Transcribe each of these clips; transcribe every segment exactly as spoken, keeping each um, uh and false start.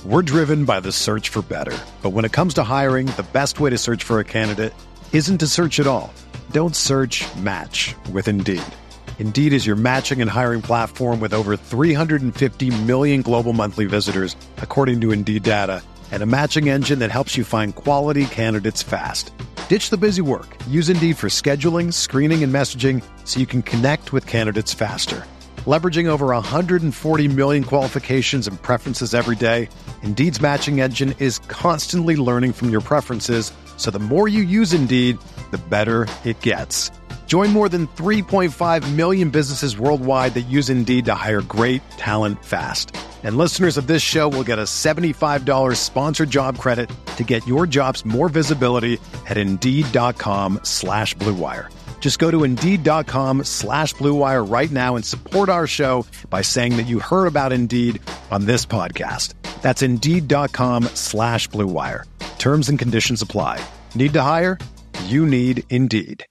We're driven by the search for better. But when it comes to hiring, the best way to search for a candidate isn't to search at all. Don't search, match with Indeed. Indeed is your matching and hiring platform with over three hundred fifty million global monthly visitors, according to Indeed data, and a matching engine that helps you find quality candidates fast. Ditch the busy work. Use Indeed for scheduling, screening, and messaging so you can connect with candidates faster. Leveraging over one hundred forty million qualifications and preferences every day, Indeed's matching engine is constantly learning from your preferences, so the more you use Indeed, the better it gets. Join more than three point five million businesses worldwide that use Indeed to hire great talent fast. And listeners of this show will get a seventy-five dollars sponsored job credit to get your jobs more visibility at Indeed.com slash Blue Wire. Just go to Indeed.com slash Blue Wire right now and support our show by saying that you heard about Indeed on this podcast. That's Indeed.com slash Blue Wire. Terms and conditions apply. Need to hire? You need Indeed.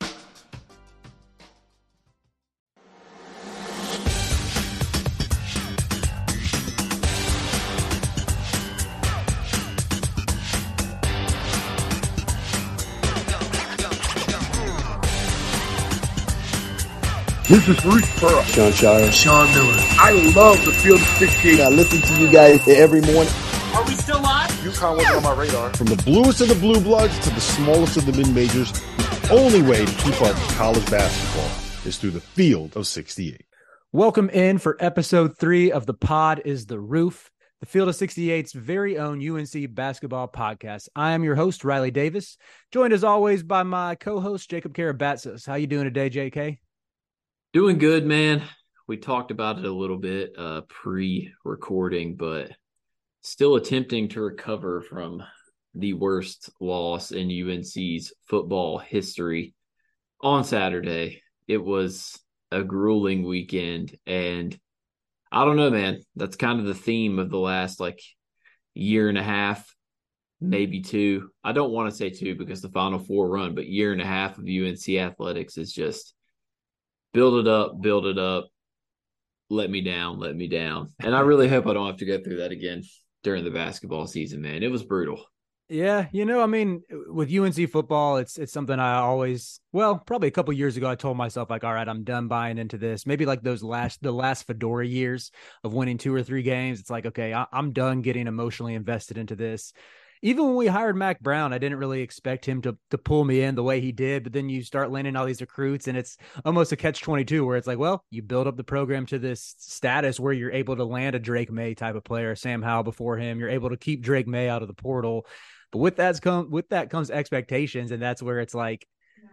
This is Bruce Pearl. Sean Shire. Sean Miller. I love the Field of sixty-eight. I listen to you guys every morning. Are we still live? UConn wasn't on my radar. From the bluest of the blue bloods to the smallest of the mid-majors, the only way to keep up with college basketball is through the Field of sixty-eight. Welcome in for episode three of The Pod is the Roof, the Field of sixty-eight's very own U N C basketball podcast. I am your host, Riley Davis, joined as always by my co-host, Jacob Karabatsos. How you doing today, J K? Doing good, man. We talked about it a little bit uh, pre-recording, but still attempting to recover from the worst loss in U N C's football history on Saturday. It was a grueling weekend, and I don't know, man. That's kind of the theme of the last, like, year and a half, maybe two. I don't want to say two because the Final Four run, but year and a half of U N C athletics is just build it up, build it up, let me down, let me down. And I really hope I don't have to go through that again during the basketball season, man. It was brutal. Yeah, you know, I mean, with U N C football, it's it's something I always, well, probably a couple years ago, I told myself, like, all right, I'm done buying into this. Maybe like those last, the last Fedora years of winning two or three games. It's like, okay, I, I'm done getting emotionally invested into this. Even when we hired Mac Brown, I didn't really expect him to to pull me in the way he did. But then you start landing all these recruits, and it's almost a catch twenty-two where it's like, well, you build up the program to this status where you're able to land a Drake May type of player, Sam Howell before him. You're able to keep Drake May out of the portal. But with that, come, with that comes expectations, and that's where it's like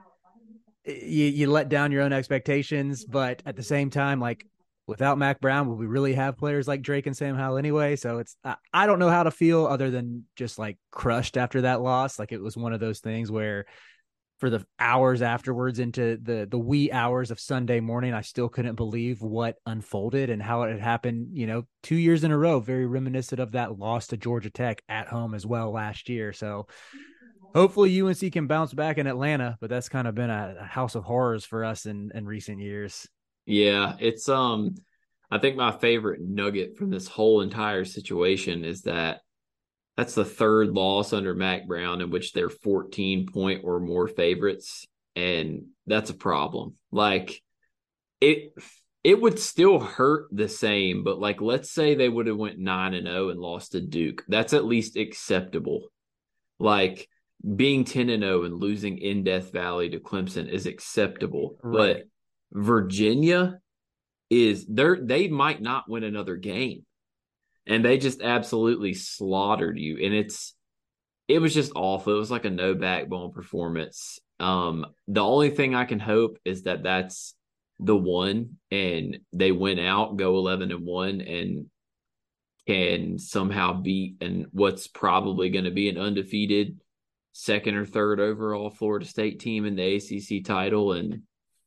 you, you let down your own expectations. But at the same time, like, without Mac Brown, will we really have players like Drake and Sam Howell anyway? So it's, I, I don't know how to feel other than just like crushed after that loss. Like, it was one of those things where for the hours afterwards into the, the wee hours of Sunday morning, I still couldn't believe what unfolded and how it had happened, you know, two years in a row, very reminiscent of that loss to Georgia Tech at home as well last year. So hopefully U N C can bounce back in Atlanta, but that's kind of been a, a house of horrors for us in, in recent years. Yeah, it's um I think my favorite nugget from this whole entire situation is that that's the third loss under Mac Brown in which they're fourteen point or more favorites, and that's a problem. Like, it it would still hurt the same, but like, let's say they would have went nine and oh and lost to Duke. That's at least acceptable. Like, being ten and oh and losing in Death Valley to Clemson is acceptable. Right. But Virginia is there. They might not win another game, and they just absolutely slaughtered you. And it's, it was just awful. It was like a no backbone performance. Um, the only thing I can hope is that that's the one, and they went out, go eleven and one, and can somehow beat and what's probably going to be an undefeated second or third overall Florida State team in the A C C title. And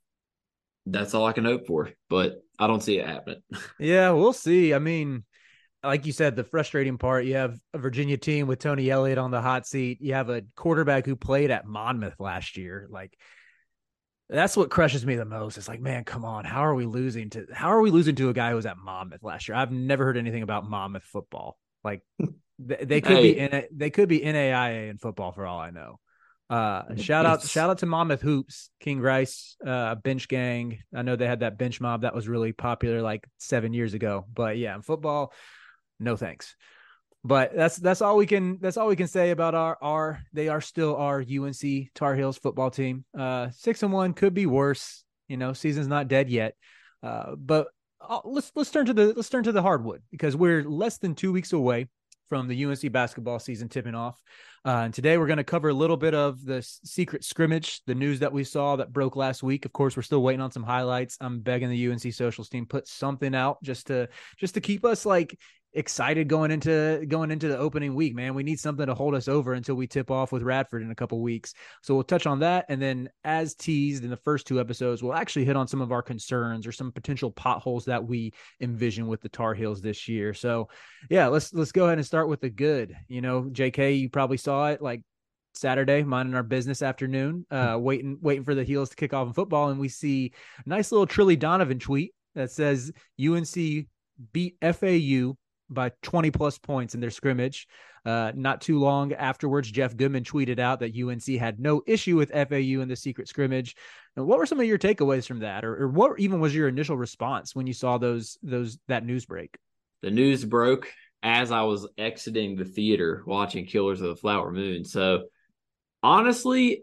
that's all I can hope for, but I don't see it happening. Yeah, we'll see. I mean, like you said, the frustrating part, you have a Virginia team with Tony Elliott on the hot seat. You have a quarterback who played at Monmouth last year. Like, that's what crushes me the most. It's like, man, come on. How are we losing to, how are we losing to a guy who was at Monmouth last year? I've never heard anything about Monmouth football. Like, They, they could Hey. be in they could be N A I A in football for all I know. Uh, shout out, It's- shout out to Monmouth Hoops, King Rice, uh, bench gang. I know they had that bench mob that was really popular like seven years ago, but yeah, in football, no thanks. But that's that's all we can that's all we can say about our our they are still our U N C Tar Heels football team. Uh, six and one could be worse. You know, season's not dead yet. Uh, but uh, let's let's turn to the let's turn to the hardwood because we're less than two weeks away from the U N C basketball season tipping off. Uh, and today we're going to cover a little bit of the secret scrimmage, the news that we saw that broke last week. Of course, we're still waiting on some highlights. I'm begging the U N C socials team put something out just to just to keep us like excited going into going into the opening week, man. We need something to hold us over until we tip off with Radford in a couple weeks. So we'll touch on that. And then as teased in the first two episodes, we'll actually hit on some of our concerns or some potential potholes that we envision with the Tar Heels this year. So yeah, let's, let's go ahead and start with the good. You know, J K, you probably saw it like Saturday, minding our business afternoon, uh, waiting, waiting for the Heels to kick off in football. And we see a nice little Trilly Donovan tweet that says U N C beat F A U by twenty plus points in their scrimmage. Uh, not too long afterwards, Jeff Goodman tweeted out that U N C had no issue with F A U in the secret scrimmage. And what were some of your takeaways from that? Or, or what even was your initial response when you saw those, those, that news break? The news broke as I was exiting the theater watching Killers of the Flower Moon. So honestly,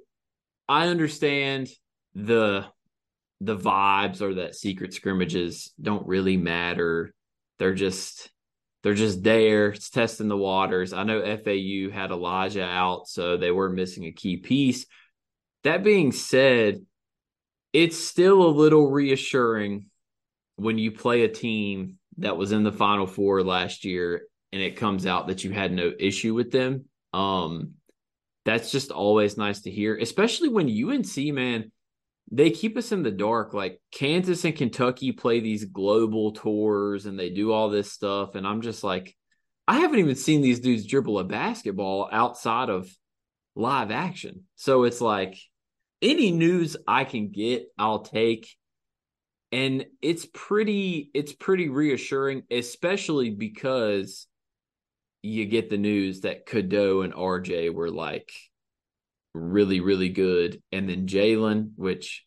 I understand the, the vibes or that secret scrimmages don't really matter. They're just, They're just there. It's testing the waters. I know F A U had Elijah out, so they were missing a key piece. That being said, it's still a little reassuring when you play a team that was in the Final Four last year and it comes out that you had no issue with them. Um, that's just always nice to hear, especially when U N C, man, they keep us in the dark. Like Kansas and Kentucky play these global tours and they do all this stuff. And I'm just like, I haven't even seen these dudes dribble a basketball outside of live action. So it's like any news I can get, I'll take. And it's pretty, it's pretty reassuring, especially because you get the news that Cadeau and R J were like, really, really good. And then Jalen, which,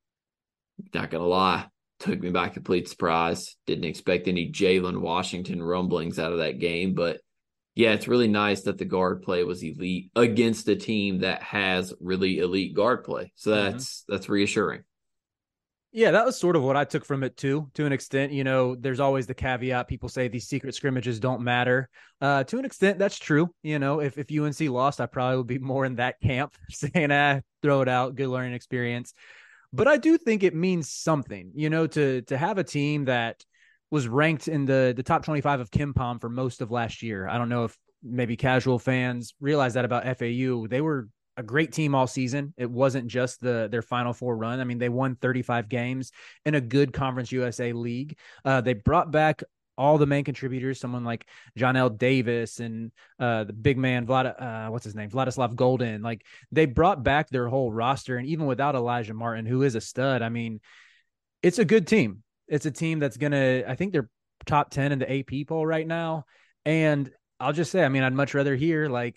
not going to lie, took me by complete surprise. Didn't expect any Jalen Washington rumblings out of that game. But yeah, it's really nice that the guard play was elite against a team that has really elite guard play. So that's mm-hmm. that's reassuring. Yeah, that was sort of what I took from it too, to an extent. You know, there's always the caveat. People say these secret scrimmages don't matter. Uh, to an extent, that's true. You know, if, if U N C lost, I probably would be more in that camp saying, ah, throw it out, good learning experience. But I do think it means something, you know, to to have a team that was ranked in the, the top twenty-five of KenPom for most of last year. I don't know if maybe casual fans realize that about F A U. They were a great team all season. It wasn't just the their Final Four run. I mean, they won thirty-five games in a good Conference U S A league. Uh, they brought back all the main contributors, someone like Jonell Davis and uh, the big man, Vlad, uh, what's his name? Vladislav Golden. Like they brought back their whole roster. And even without Elijah Martin, who is a stud, I mean, it's a good team. It's a team that's going to, I think they're top ten in the A P poll right now. And I'll just say, I mean, I'd much rather hear like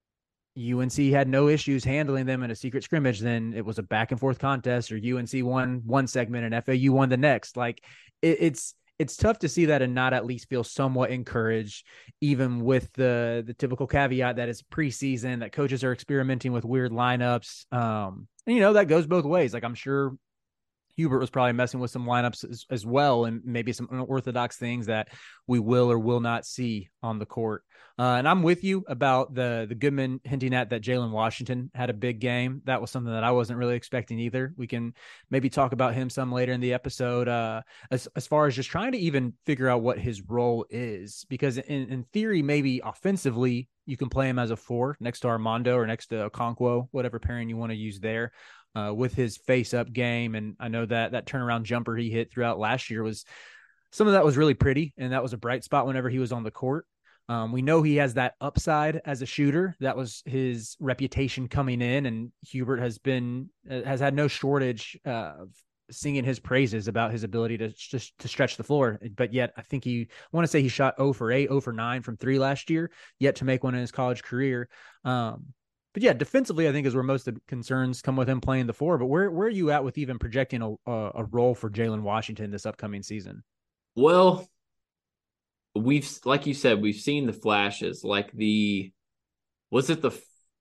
U N C had no issues handling them in a secret scrimmage than it was a back and forth contest, or U N C won one segment and F A U won the next. Like it, it's, It's tough to see that and not at least feel somewhat encouraged, even with the the typical caveat that it's preseason, that coaches are experimenting with weird lineups. Um, and, you know, that goes both ways. Like I'm sure Hubert was probably messing with some lineups as, as well, and maybe some unorthodox things that we will or will not see on the court. Uh, and I'm with you about the the Goodman hinting at that Jalen Washington had a big game. That was something that I wasn't really expecting either. We can maybe talk about him some later in the episode, uh, as, as far as just trying to even figure out what his role is, because in, in theory, maybe offensively, you can play him as a four next to Armando or next to Okonkwo, whatever pairing you want to use there. Uh, with his face-up game, and I know that that turnaround jumper he hit throughout last year was some of that was really pretty, and that was a bright spot whenever he was on the court. Um, we know he has that upside as a shooter. That was his reputation coming in, and Hubert has been has had no shortage uh, of singing his praises about his ability to just to stretch the floor. But yet I think he I want to say he shot zero for eight, zero for nine from three last year, yet to make one in his college career. Um, but yeah, defensively, I think is where most of the concerns come with him playing the four. But where where are you at with even projecting a a, a role for Jalen Washington this upcoming season? Well, we've like you said, we've seen the flashes. Like the was it the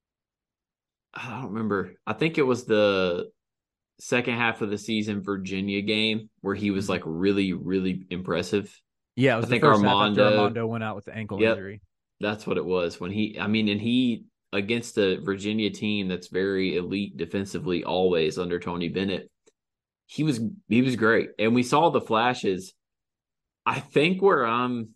I don't remember. I think it was the second half of the season Virginia game where he was like really, really impressive. Yeah, it was I the think first Armando, half after Armando went out with the ankle yep, injury. That's what it was when he. I mean, and he against the Virginia team that's very elite defensively, always under Tony Bennett. He was he was great, and we saw the flashes. I think where I'm.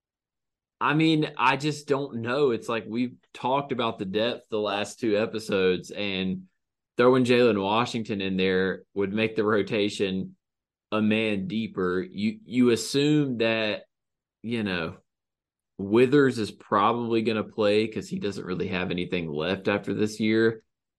I mean, I just don't know. It's like we've talked about the depth the last two episodes, and throwing Jalen Washington in there would make the rotation a man deeper. You you assume that, you know, Withers is probably going to play because he doesn't really have anything left after this year.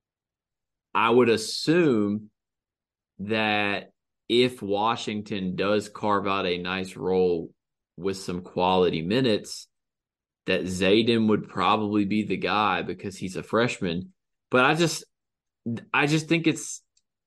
I would assume that if Washington does carve out a nice role with some quality minutes, that Zayden would probably be the guy because he's a freshman. But I just I just think it's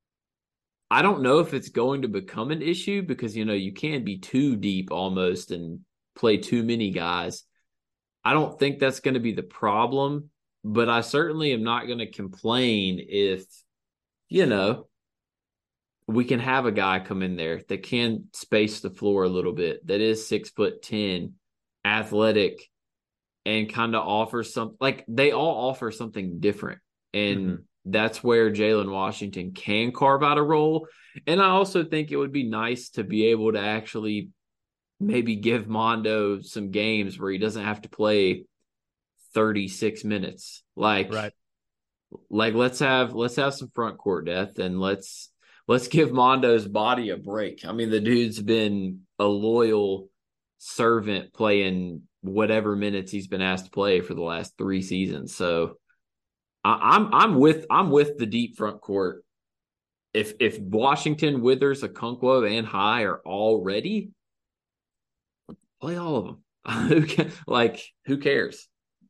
I don't know if it's going to become an issue because, you know, you can't be too deep almost and play too many guys. I don't think that's going to be the problem, but I certainly am not going to complain if, you know, we can have a guy come in there that can space the floor a little bit, that is six foot ten, athletic, and kind of offers some, like they all offer something different. And mm-hmm. that's where Jalen Washington can carve out a role. And I also think it would be nice to be able to actually maybe give Mondo some games where he doesn't have to play thirty-six minutes. Like, right. like let's have let's have some front court depth and let's let's give Mondo's body a break. I mean, the dude's been a loyal servant playing whatever minutes he's been asked to play for the last three seasons. So I, I'm I'm with I'm with the deep front court. If if Washington, Withers, Okonkwo, and High are all ready, play all of them. Who can, like who cares?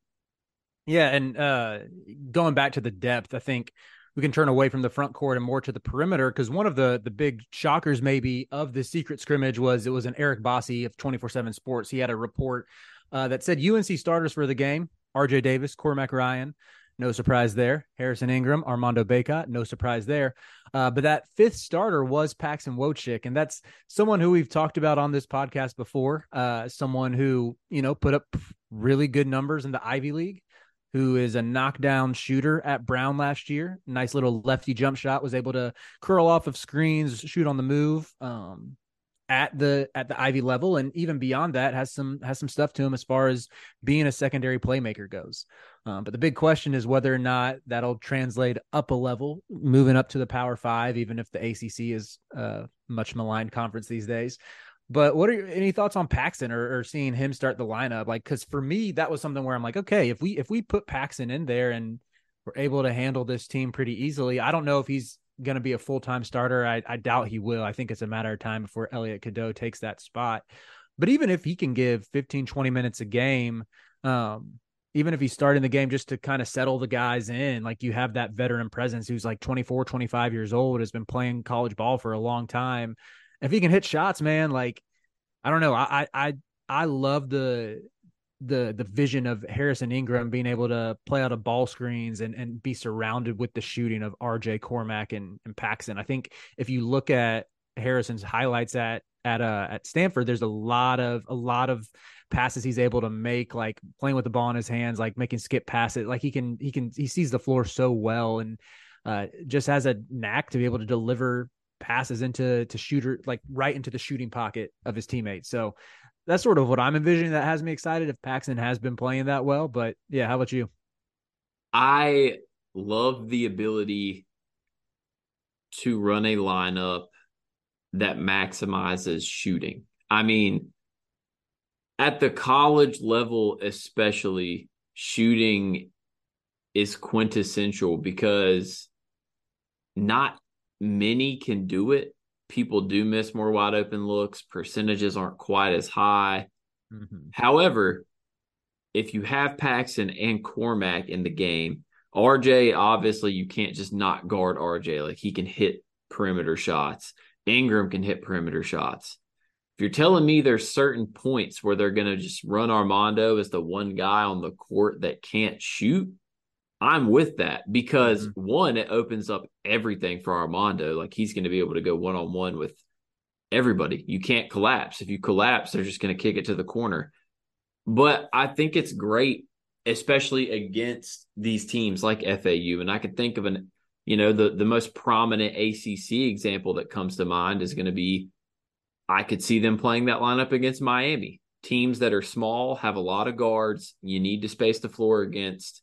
Yeah, and uh, going back to the depth, I think we can turn away from the front court and more to the perimeter because one of the the big shockers maybe of the secret scrimmage was it was an Eric Bossi of twenty-four seven Sports. He had a report uh, that said U N C starters for the game: R J Davis, Cormac Ryan. No surprise there. Harrison Ingram, Armando Bacot, no surprise there. Uh, but that fifth starter was Paxton Wojcik, and that's someone who we've talked about on this podcast before. Uh, someone who, you know, put up really good numbers in the Ivy League, who is a knockdown shooter at Brown last year. Nice little lefty jump shot, was able to curl off of screens, shoot on the move. Um, at the at the Ivy level, and even beyond that has some has some stuff to him as far as being a secondary playmaker goes. Um, but the big question is whether or not that'll translate up a level, moving up to the Power Five, even if the A C C is a much maligned conference these days. But what are your, any thoughts on Paxton or, or seeing him start the lineup? Like, because for me, that was something where I'm like, okay, if we if we put Paxton in there and we're able to handle this team pretty easily, I don't know if he's going to be a full-time starter. I, I doubt he will. I think it's a matter of time before Elliot Cadeau takes that spot. But even if he can give fifteen, twenty minutes a game, um, even if he's starting the game just to kind of settle the guys in, like you have that veteran presence who's like twenty-four, twenty-five years old, has been playing college ball for a long time. If he can hit shots, man, like, I don't know. I, I, I love the, the the vision of Harrison Ingram being able to play out of ball screens and, and be surrounded with the shooting of R J, Cormac, and, and Paxton. I think if you look at Harrison's highlights at at uh at Stanford, there's a lot of a lot of passes he's able to make, like playing with the ball in his hands, like making skip passes. Like he can he can he sees the floor so well and uh just has a knack to be able to deliver passes into to shooter like right into the shooting pocket of his teammates. So that's sort of what I'm envisioning that has me excited if Paxton has been playing that well. But yeah, how about you? I love the ability to run a lineup that maximizes shooting. I mean, at the college level, especially, shooting is quintessential because not many can do it. people do miss more wide open looks. Percentages aren't quite as high. Mm-hmm. However, if you have Paxton and Cormac in the game, R J, obviously you can't just not guard R J. Like, he can hit perimeter shots. Ingram can hit perimeter shots. If you're telling me there's certain points where they're going to just run Armando as the one guy on the court that can't shoot, I'm with that because, mm-hmm. one, it opens up everything for Armando. Like, he's going to be able to go one-on-one with everybody. You can't collapse. If you collapse, they're just going to kick it to the corner. But I think it's great, especially against these teams like F A U. And I could think of an, you know, the, the most prominent A C C example that comes to mind is going to be, I could see them playing that lineup against Miami. Teams that are small, have a lot of guards, you need to space the floor against.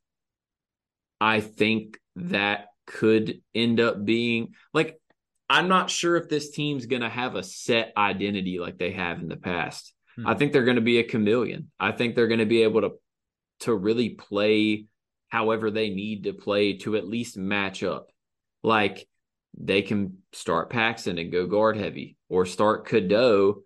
I think that could end up being, like, I'm not sure if this team's going to have a set identity like they have in the past. Hmm. I think they're going to be a chameleon. I think they're going to be able to, to really play however they need to play to at least match up. Like, they can start Paxton and go guard heavy, or start Cadeau.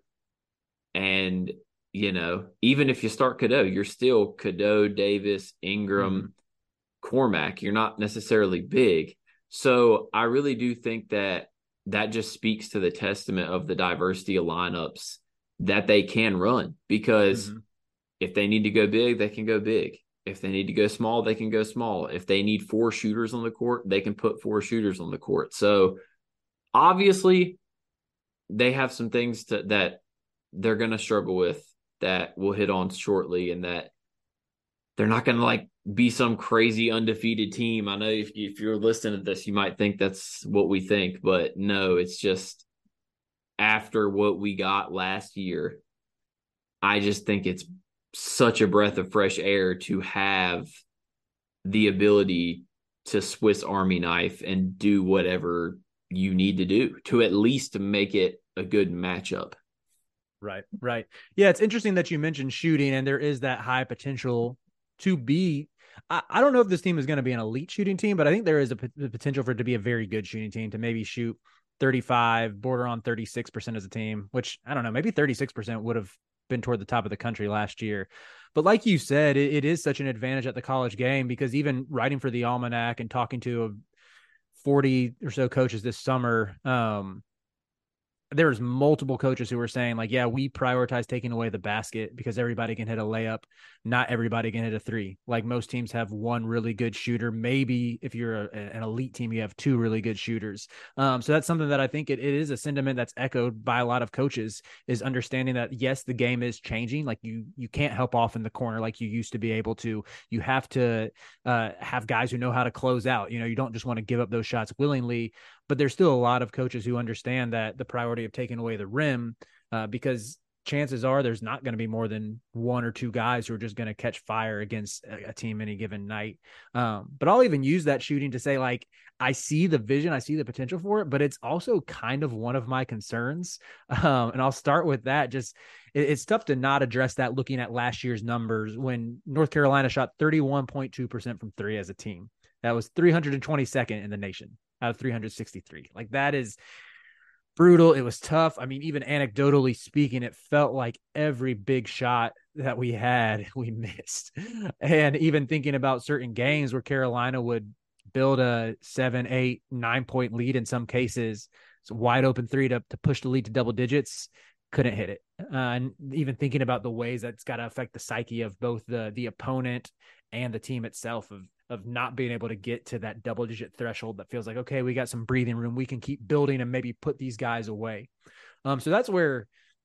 And, you know, even if you start Cadeau, you're still Cadeau, Davis, Ingram, mm-hmm. Cormac. You're not necessarily big. So I really do think that that just speaks to the testament of the diversity of lineups that they can run, because mm-hmm. if they need to go big, they can go big. If they need to go small, they can go small. If they need four shooters on the court, they can put four shooters on the court. So obviously they have some things to, that they're going to struggle with that we'll hit on shortly, and that they're not going to like be some crazy undefeated team. I know if, if you're listening to this, you might think that's what we think, but no, it's just after what we got last year, I just think it's such a breath of fresh air to have the ability to Swiss Army knife and do whatever you need to do to at least make it a good matchup. Right, right. Yeah, it's interesting that you mentioned shooting, and there is that high potential to be. I, I don't know if this team is going to be an elite shooting team, but I think there is a p- potential for it to be a very good shooting team, to maybe shoot thirty-five, border on thirty-six percent as a team, which I don't know, maybe thirty-six percent would have been toward the top of the country last year. But like you said, it, it is such an advantage at the college game, because even writing for the Almanac and talking to a forty or so coaches this summer, um, there's multiple coaches who were saying, like, yeah, we prioritize taking away the basket because everybody can hit a layup. Not everybody can hit a three. Like, most teams have one really good shooter. Maybe if you're a, an elite team, you have two really good shooters. Um, so that's something that I think it, it is a sentiment that's echoed by a lot of coaches, is understanding that, yes, the game is changing. Like, you, you can't help off in the corner like you used to be able to. You have to uh, have guys who know how to close out. You know, you don't just want to give up those shots willingly. But there's still a lot of coaches who understand that the priority of taking away the rim, uh, because chances are there's not going to be more than one or two guys who are just going to catch fire against a, a team any given night. Um, but I'll even use that shooting to say, like, I see the vision, I see the potential for it, but it's also kind of one of my concerns. Um, and I'll start with that. Just it, it's tough to not address that looking at last year's numbers, when North Carolina shot thirty-one point two percent from three as a team. That was three hundred twenty-second in the nation out of three hundred sixty-three. Like, that is brutal. It was tough. I mean, even anecdotally speaking, it felt like every big shot that we had, we missed. And even thinking about certain games where Carolina would build a seven, eight, nine point lead in some cases, it's a wide open three to, to push the lead to double digits, couldn't hit it. Uh, and even thinking about the ways that's got to affect the psyche of both the the opponent and the team itself, of of not being able to get to that double digit threshold that feels like, okay, we got some breathing room. We can keep building and maybe put these guys away. Um, so that's where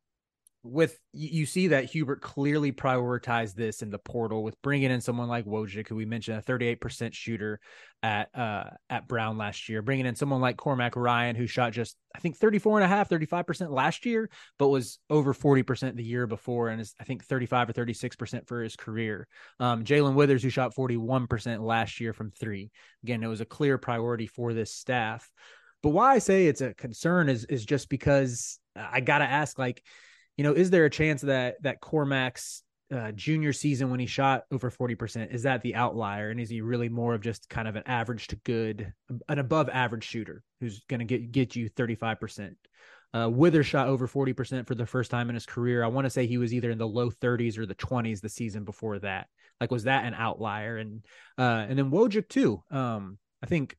with you see that Hubert clearly prioritized this in the portal with bringing in someone like Wojcik, who we mentioned, a thirty-eight percent shooter at uh, at Brown last year, bringing in someone like Cormac Ryan, who shot just, I think, thirty-four and a half, thirty-five percent last year, but was over forty percent the year before. And is, I think, thirty-five or thirty-six percent for his career. Um, Jalen Withers, who shot forty-one percent last year from three. Again, it was a clear priority for this staff. But why I say it's a concern is, is just because I got to ask, like, you know, is there a chance that that Cormac's uh, junior season, when he shot over forty percent, is that the outlier? And is he really more of just kind of an average to good, an above average shooter who's going to get get you thirty-five percent? Uh, Withers shot over forty percent for the first time in his career. I want to say he was either in the low thirties or the twenties the season before that. Like, was that an outlier? And uh, and then Wojcik too. Um, I think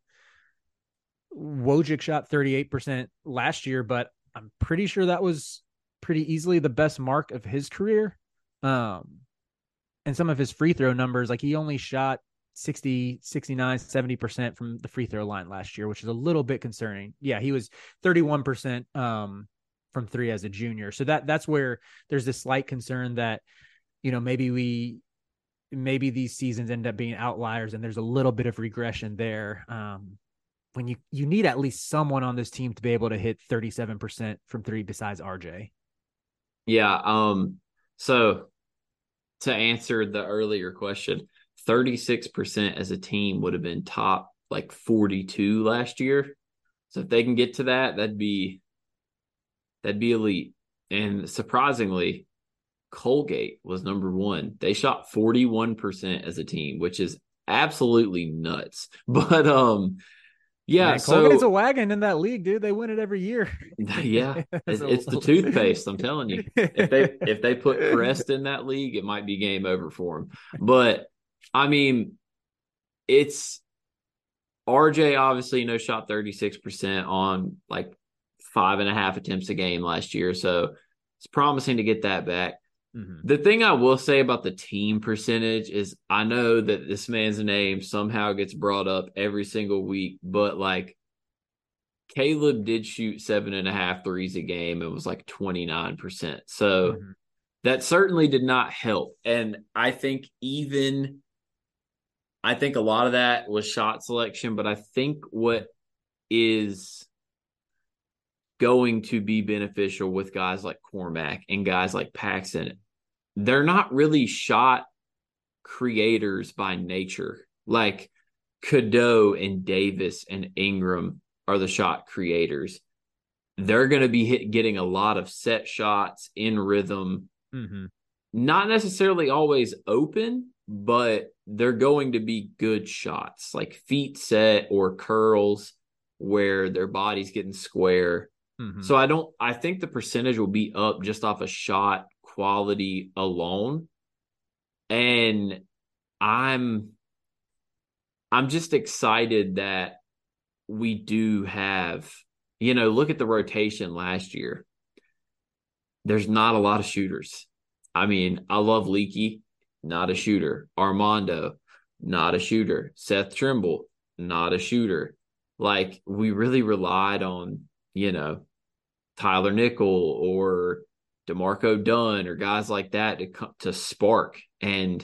Wojcik shot thirty-eight percent last year, but I'm pretty sure that was pretty easily the best mark of his career. Um, and some of his free throw numbers, like he only shot sixty, sixty-nine, seventy percent from the free throw line last year, which is a little bit concerning. Yeah, he was thirty-one percent um, from three as a junior. So that that's where there's this slight concern that, you know, maybe we, maybe these seasons end up being outliers and there's a little bit of regression there. Um, when you, you need at least someone on this team to be able to hit thirty-seven percent from three besides R J. Yeah. Um, so to answer the earlier question, thirty-six percent as a team would have been top like forty-two last year. So if they can get to that, that'd be, that'd be elite. And surprisingly, Colgate was number one. They shot forty-one percent as a team, which is absolutely nuts. But, um, yeah, Man, so Colgate's a wagon in that league, dude. They win it every year. Yeah, it's, it's the toothpaste. I'm telling you, if they if they put Crest in that league, it might be game over for them. But I mean, it's R J obviously, you know, shot thirty-six percent on like five and a half attempts a game last year, so it's promising to get that back. Mm-hmm. The thing I will say about the team percentage is I know that this man's name somehow gets brought up every single week, but like Caleb did shoot seven and a half threes a game. It was like twenty-nine percent. So mm-hmm. that certainly did not help. And I think even, I think a lot of that was shot selection, but I think what is going to be beneficial with guys like Cormac and guys like Paxson, they're not really shot creators by nature. Like Cadeau and Davis and Ingram are the shot creators. They're going to be hit, getting a lot of set shots in rhythm, mm-hmm. not necessarily always open, but they're going to be good shots, like feet set or curls where their body's getting square. Mm-hmm. So I don't, I think the percentage will be up just off a shot quality alone. And I'm, I'm just excited that we do have, you know, look at the rotation last year. There's not a lot of shooters. I mean, I love Leaky, not a shooter. Armando, not a shooter. Seth Trimble, not a shooter. Like, we really relied on, you know, Tyler Nickel or DeMarco Dunn or guys like that to come to spark. And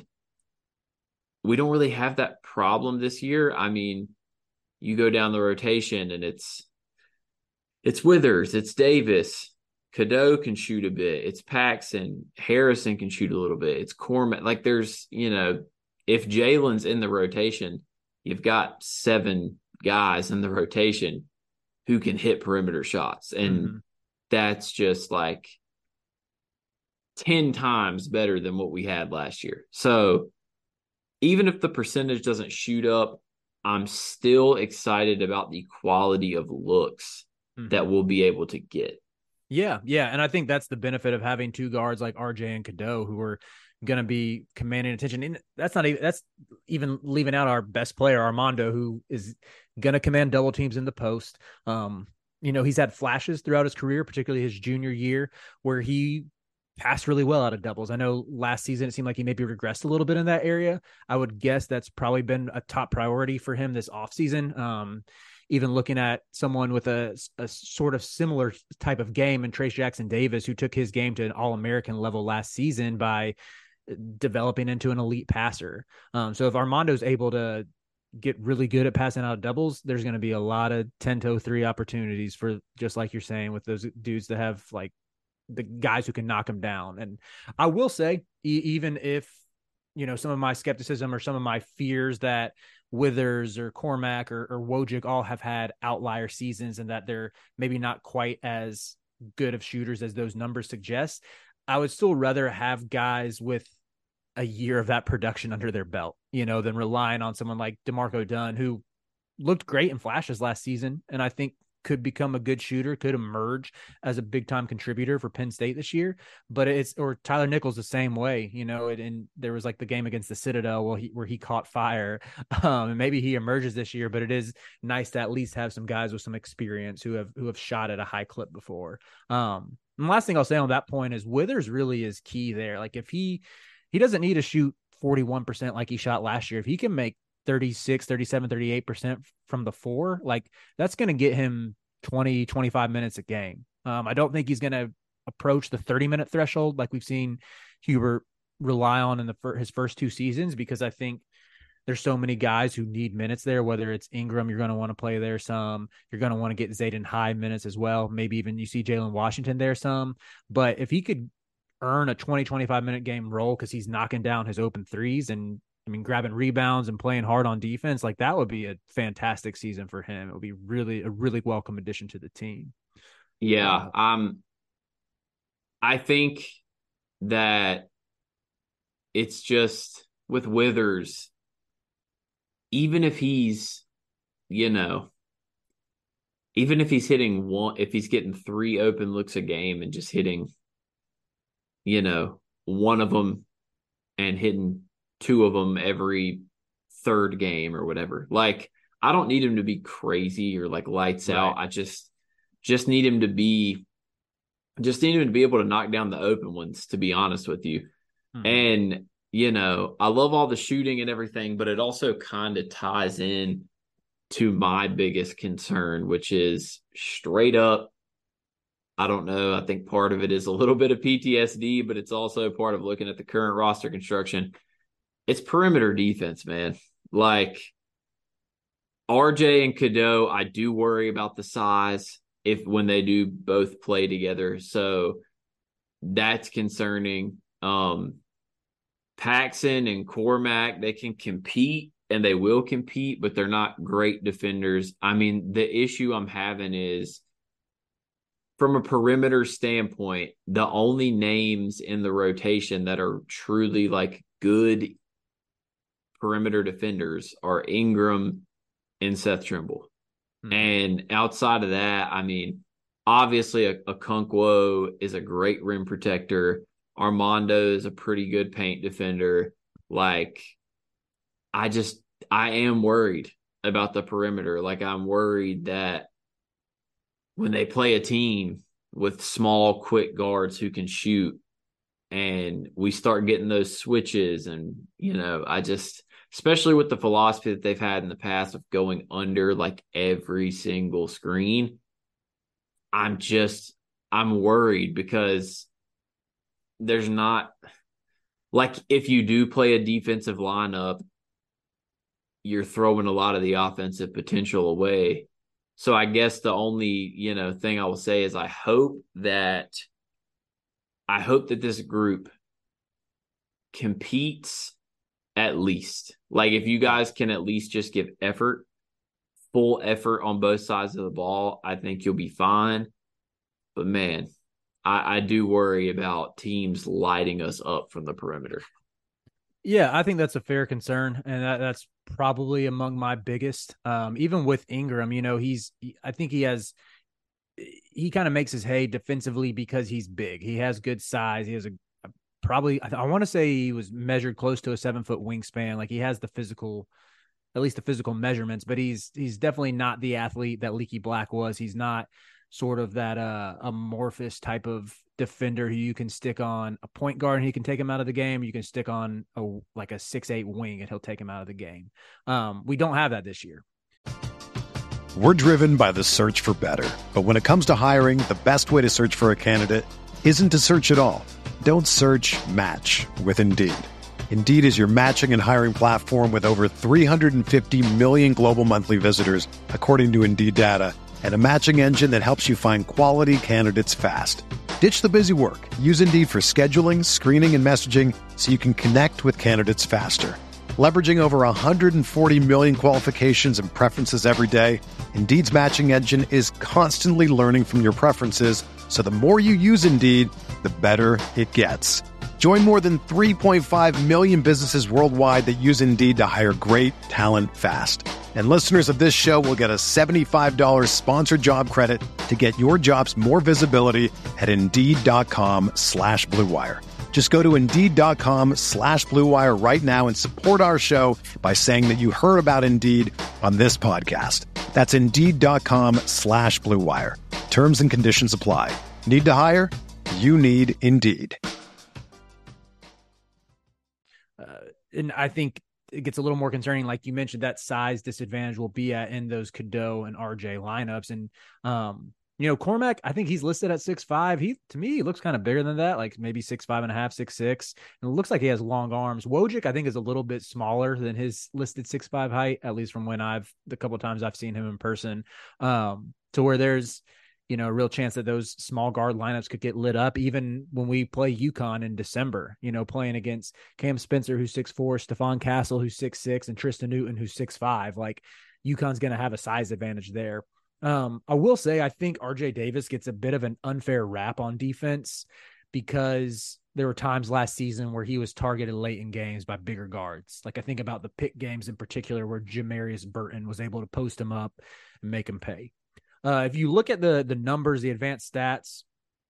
we don't really have that problem this year. I mean, you go down the rotation and it's it's Withers, it's Davis, Cadeau can shoot a bit, it's Paxson, Harrison can shoot a little bit, it's Cormac. Like, there's, you know, if Jalen's in the rotation, you've got seven guys in the rotation who can hit perimeter shots. And mm-hmm. that's just like ten times better than what we had last year. So even if the percentage doesn't shoot up, I'm still excited about the quality of looks mm-hmm. that we'll be able to get. Yeah, yeah. And I think that's the benefit of having two guards like R J and Cadeau who are going to be commanding attention. And that's not even, that's even leaving out our best player, Armando, who is going to command double teams in the post. Um, you know, he's had flashes throughout his career, particularly his junior year, where he passed really well out of doubles. I know last season it seemed like he maybe regressed a little bit in that area. I would guess that's probably been a top priority for him this offseason. Um, even looking at someone with a, a sort of similar type of game and Trace Jackson Davis, who took his game to an All-American level last season by developing into an elite passer. Um, so if Armando's able to get really good at passing out doubles, there's going to be a lot of ten to three opportunities for, just like you're saying, with those dudes that have like the guys who can knock them down. And I will say, e- even if, you know, some of my skepticism or some of my fears that Withers or Cormac or, or Wojcik all have had outlier seasons and that they're maybe not quite as good of shooters as those numbers suggest, I would still rather have guys with a year of that production under their belt, you know, than relying on someone like DeMarco Dunn, who looked great in flashes last season. And I think could become a good shooter, could emerge as a big time contributor for Penn State this year. But it's, or Tyler Nichols the same way, you know, and, and there was like the game against the Citadel where he, where he caught fire. Um, and maybe he emerges this year, but it is nice to at least have some guys with some experience who have, who have shot at a high clip before. Um, and the last thing I'll say on that point is Withers really is key there. Like if he, he doesn't need to shoot forty-one percent like he shot last year. If he can make thirty-six, thirty-seven, thirty-eight percent from the four, like that's going to get him twenty, twenty-five minutes a game. Um, I don't think he's going to approach the thirty minute threshold like we've seen Hubert rely on in the fir- his first two seasons, because I think there's so many guys who need minutes there, whether it's Ingram, you're going to want to play there some, you're going to want to get Zayden High minutes as well. Maybe even you see Jalen Washington there some, but if he could earn a twenty, twenty-five minute game role because he's knocking down his open threes and I mean, grabbing rebounds and playing hard on defense, like that would be a fantastic season for him. It would be really a really welcome addition to the team. Yeah. Um, I think that it's just with Withers, even if he's, you know, even if he's hitting one, if he's getting three open looks a game and just hitting, you know, one of them and hitting two of them every third game or whatever. Like, I don't need him to be crazy or like lights right. out. I just, just need him to be, just need him to be able to knock down the open ones, to be honest with you. Hmm. And, you know, I love all the shooting and everything, but it also kind of ties in to my biggest concern, which is straight up, I don't know. I think part of it is a little bit of P T S D, but it's also part of looking at the current roster construction. It's perimeter defense, man. Like R J and Cadeau, I do worry about the size if when they do both play together. So that's concerning. Um, Paxson and Cormac, they can compete and they will compete, but they're not great defenders. I mean, the issue I'm having is from a perimeter standpoint, the only names in the rotation that are truly like good perimeter defenders are Ingram and Seth Trimble. Mm-hmm. And outside of that, I mean, obviously a, a Okonkwo is a great rim protector. Armando is a pretty good paint defender. Like, I just, I am worried about the perimeter. Like, I'm worried that when they play a team with small, quick guards who can shoot and we start getting those switches and, you know, I just, especially with the philosophy that they've had in the past of going under like every single screen, I'm just, I'm worried because there's not, like, if you do play a defensive lineup, you're throwing a lot of the offensive potential away. So I guess the only, you know, thing I will say is I hope that, I hope that this group competes at least. Like, if you guys can at least just give effort, full effort on both sides of the ball, I think you'll be fine. But man, I, I do worry about teams lighting us up from the perimeter. Yeah, I think that's a fair concern, and that, that's probably among my biggest. Um, even with Ingram, you know, he's, I think he has, he kind of makes his hay defensively because he's big. He has good size. He has a, a probably, I, I want to say he was measured close to a seven foot wingspan. Like, he has the physical, at least the physical measurements, but he's, he's definitely not the athlete that Leaky Black was. He's not sort of that uh, amorphous type of defender who you can stick on a point guard and he can take him out of the game. You can stick on a like a six eight wing and he'll take him out of the game. Um, we don't have that this year. We're driven by the search for better. But when it comes to hiring, the best way to search for a candidate isn't to search at all. Don't search, match with Indeed. Indeed is your matching and hiring platform with over three hundred fifty million global monthly visitors, according to Indeed data, and a matching engine that helps you find quality candidates fast. Ditch the busy work. Use Indeed for scheduling, screening, and messaging so you can connect with candidates faster. Leveraging over one hundred forty million qualifications and preferences every day, Indeed's matching engine is constantly learning from your preferences, so the more you use Indeed, the better it gets. Join more than three point five million businesses worldwide that use Indeed to hire great talent fast. And listeners of this show will get a seventy-five dollars sponsored job credit to get your jobs more visibility at Indeed.com slash Blue Wire. Just go to Indeed.com slash Blue Wire right now and support our show by saying that you heard about Indeed on this podcast. That's Indeed.com slash Blue Wire. Terms and conditions apply. Need to hire? You need Indeed. Uh, and I think it gets a little more concerning. Like you mentioned, that size disadvantage will be at in those Cadeau and R J lineups. And, um, you know, Cormac, I think he's listed at six five. He, to me, he looks kind of bigger than that, like maybe six five and a half, six six. And it looks like he has long arms. Wojcik, I think, is a little bit smaller than his listed six five height, at least from when I've, the couple of times I've seen him in person, um, to where there's, you know, a real chance that those small guard lineups could get lit up even when we play UConn in December, you know, playing against Cam Spencer, who's six four, Stephon Castle, who's six six, and Tristan Newton, who's six five. Like, UConn's going to have a size advantage there. Um, I will say, I think R J Davis gets a bit of an unfair rap on defense because there were times last season where he was targeted late in games by bigger guards. Like, I think about the Pitt games in particular where Jamarius Burton was able to post him up and make him pay. Uh, if you look at the the numbers, the advanced stats,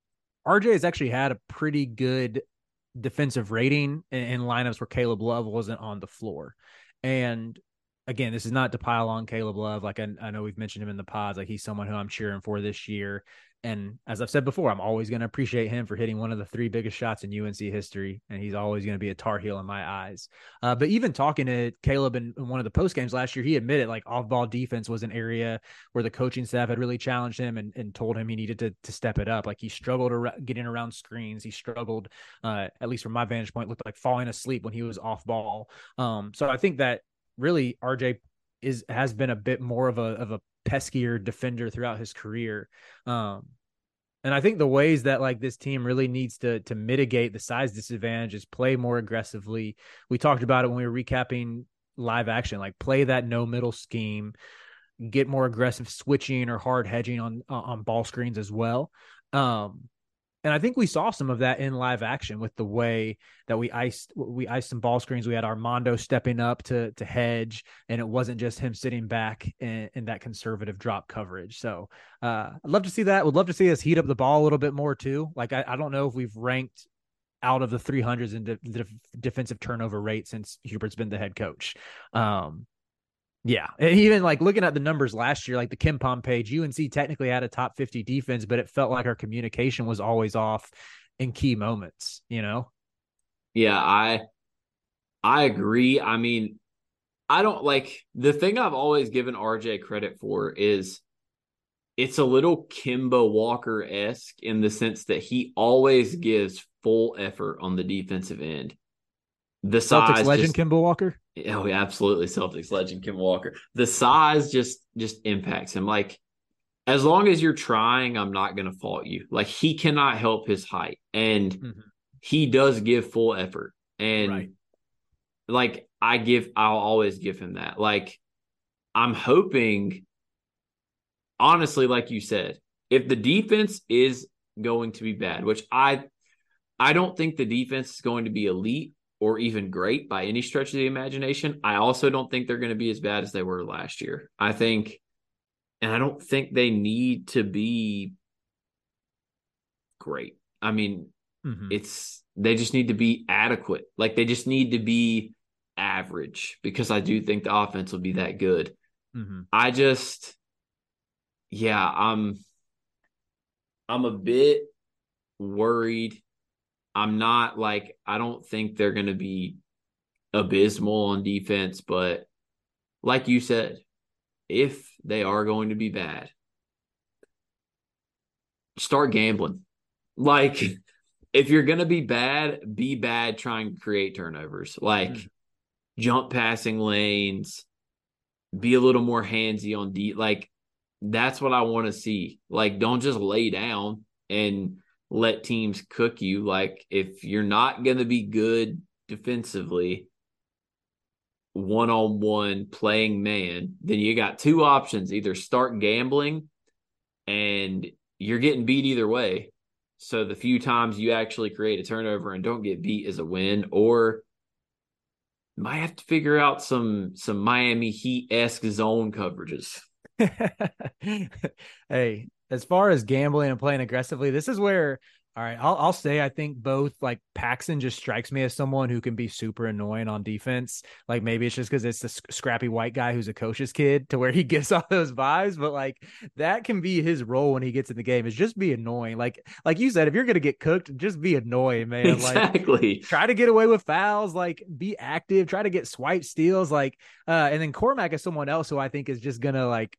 R J has actually had a pretty good defensive rating in, in lineups where Caleb Love wasn't on the floor. And again, this is not to pile on Caleb Love. Like I, I know we've mentioned him in the pods. Like he's someone who I'm cheering for this year. And as I've said before, I'm always going to appreciate him for hitting one of the three biggest shots in U N C history. And he's always going to be a Tar Heel in my eyes. Uh, but even talking to Caleb in, in one of the post games last year, he admitted like off-ball defense was an area where the coaching staff had really challenged him and, and told him he needed to, to step it up. Like he struggled ar- getting around screens. He struggled, uh, at least from my vantage point, looked like falling asleep when he was off ball. Um, so I think that really R J is has been a bit more of a of a peskier defender throughout his career. Um, and I think the ways that like this team really needs to to mitigate the size disadvantage is play more aggressively. We talked about it when we were recapping live action, like play that no middle scheme, get more aggressive switching or hard hedging on on ball screens as well. Um, And I think we saw some of that in live action with the way that we iced we iced some ball screens. We had Armando stepping up to to hedge, and it wasn't just him sitting back in, in that conservative drop coverage. So uh, I'd love to see that. Would love to see us heat up the ball a little bit more too. Like I, I don't know if we've ranked out of the three hundreds in de- de- defensive turnover rate since Hubert's been the head coach. Um, Yeah. And even like looking at the numbers last year, like the KenPom page, U N C technically had a top fifty defense, but it felt like our communication was always off in key moments, you know? Yeah, I I agree. I mean, I don't like the thing I've always given R J credit for is it's a little Kemba Walker-esque in the sense that he always gives full effort on the defensive end. The Celtics size legend just, Kemba Walker. Oh, yeah, absolutely. Celtics legend Kemba Walker. The size just just impacts him. Like, as long as you're trying, I'm not going to fault you. Like, he cannot help his height, and mm-hmm. he does give full effort. And right. like, I give, I'll always give him that. Like, I'm hoping, honestly, like you said, if the defense is going to be bad, which I, I don't think the defense is going to be elite or even great by any stretch of the imagination. I also don't think they're going to be as bad as they were last year. I think, and I don't think they need to be great. I mean, mm-hmm. it's, they just need to be adequate. Like, they just need to be average, because I do think the offense will be that good. Mm-hmm. I just, yeah, I'm, I'm a bit worried. I'm not like, I don't think they're going to be abysmal on defense, but like you said, if they are going to be bad, start gambling. Like, if you're going to be bad, be bad trying to create turnovers. Like, mm. jump passing lanes, be a little more handsy on D. Like, that's what I want to see. Like, don't just lay down and let teams cook you. Like, if you're not going to be good defensively, one-on-one playing man, then you got two options. Either start gambling, and you're getting beat either way. So the few times you actually create a turnover and don't get beat is a win, or Might have to figure out some some Miami Heat-esque zone coverages. Hey, as far as gambling and playing aggressively, this is where, all right, I'll, I'll say I think both like Paxson just strikes me as someone who can be super annoying on defense. Like maybe it's just because it's the scrappy white guy who's a coach's kid to where he gives off those vibes, but like that can be his role when he gets in the game is just be annoying. Like, like you said, if you're going to get cooked, just be annoying, man. Exactly. Like try to get away with fouls, like be active, try to get swipe steals. Like, uh, and then Cormac is someone else who I think is just going to like,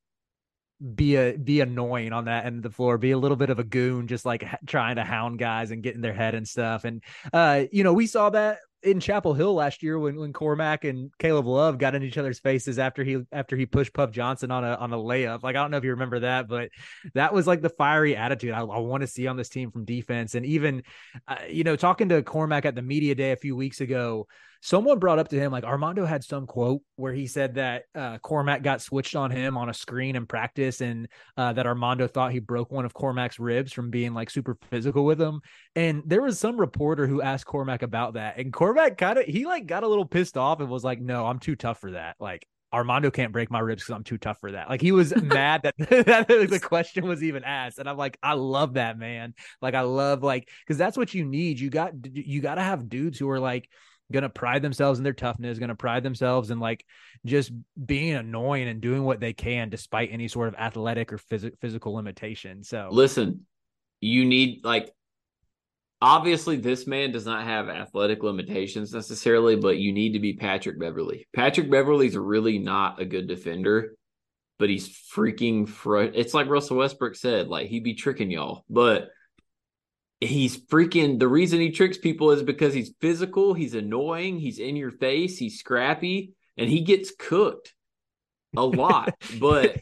be a be annoying on that end of the floor, be a little bit of a goon, just like ha- trying to hound guys and get in their head and stuff. And uh, you know, we saw that in Chapel Hill last year when when Cormac and Caleb Love got in each other's faces after he after he pushed Puff Johnson on a on a layup. Like I don't know if you remember that, but that was like the fiery attitude I, I want to see on this team from defense. And even uh, you know, talking to Cormac at the media day a few weeks ago, someone brought up to him, like Armando had some quote where he said that uh, Cormac got switched on him on a screen in practice and uh, that Armando thought he broke one of Cormac's ribs from being like super physical with him. And there was some reporter who asked Cormac about that. And Cormac kind of, he like got a little pissed off and was like, no, I'm too tough for that. Like Armando can't break my ribs because I'm too tough for that. Like he was mad that, that the question was even asked. And I'm like, I love that, man. Like I love like, because that's what you need. You got, you got to have dudes who are like, going to pride themselves in their toughness, going to pride themselves in like just being annoying and doing what they can despite any sort of athletic or phys- physical limitation. So listen, you need like, obviously this man does not have athletic limitations necessarily, but you need to be Patrick Beverley. Patrick Beverley's really not a good defender, but he's freaking fr- it's like Russell Westbrook said, like he be tricking y'all, but he's freaking, the reason he tricks people is because he's physical, he's annoying, he's in your face, he's scrappy, and he gets cooked a lot. But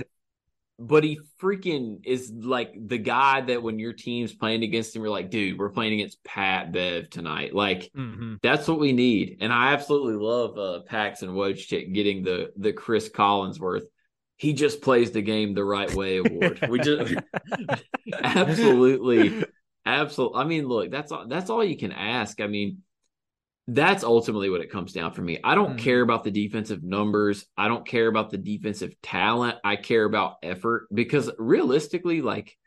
but he freaking is like the guy that when your team's playing against him, you're like, dude, we're playing against Pat Bev tonight. Like mm-hmm. That's what we need. And I absolutely love uh, Pax and Wojcik getting the the Chris Collinsworth. He just plays the game the right way award. We just absolutely. Absolutely. I mean, look, that's all, that's all you can ask. I mean, that's ultimately what it comes down for me. I don't mm. care about the defensive numbers. I don't care about the defensive talent. I care about effort because realistically, like,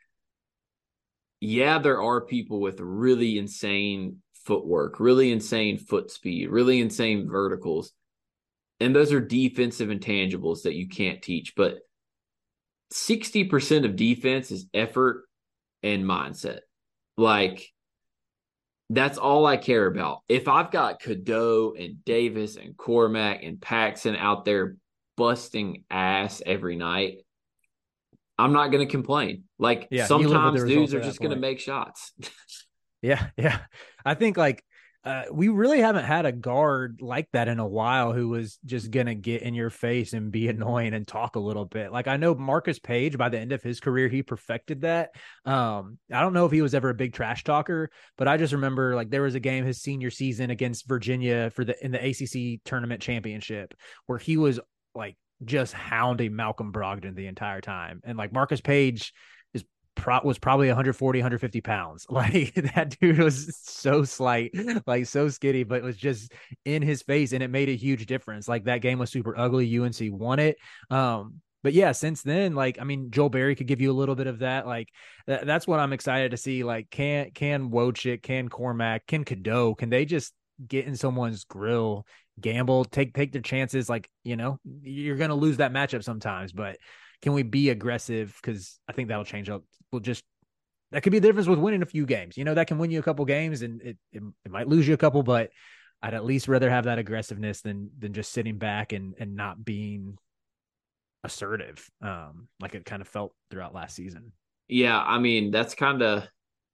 yeah, there are people with really insane footwork, really insane foot speed, really insane verticals. And those are defensive intangibles that you can't teach. But sixty percent of defense is effort and mindset. Like, that's all I care about. If I've got Cadeau and Davis and Cormac and Paxson out there busting ass every night, I'm not going to complain. Like, yeah, sometimes dudes are just going to make shots. yeah, yeah. I think, like, uh, we really haven't had a guard like that in a while who was just going to get in your face and be annoying and talk a little bit. Like I know Marcus Page, by the end of his career, he perfected that. Um, I don't know if he was ever a big trash talker, but I just remember like there was a game his senior season against Virginia for the, in the A C C tournament championship where he was like just hounding Malcolm Brogdon the entire time. And like Marcus Page Pro- was probably one forty, one fifty pounds. Like that dude was so slight, like so skinny, but it was just in his face and it made a huge difference. Like that game was super ugly. U N C won it. Um, but yeah, since then, like, I mean, Joel Berry could give you a little bit of that. Like th- that's what I'm excited to see. Like can, can Wojcik, can Cormac, can Cadeau, can they just get in someone's grill, gamble, take, take their chances? Like, you know, you're going to lose that matchup sometimes, but can we be aggressive? Because I think that'll change up. We'll just that could be the difference with winning a few games. You know, that can win you a couple games and it, it, it might lose you a couple, but I'd at least rather have that aggressiveness than than just sitting back and and not being assertive, um, like it kind of felt throughout last season. Yeah, I mean, that's kind of,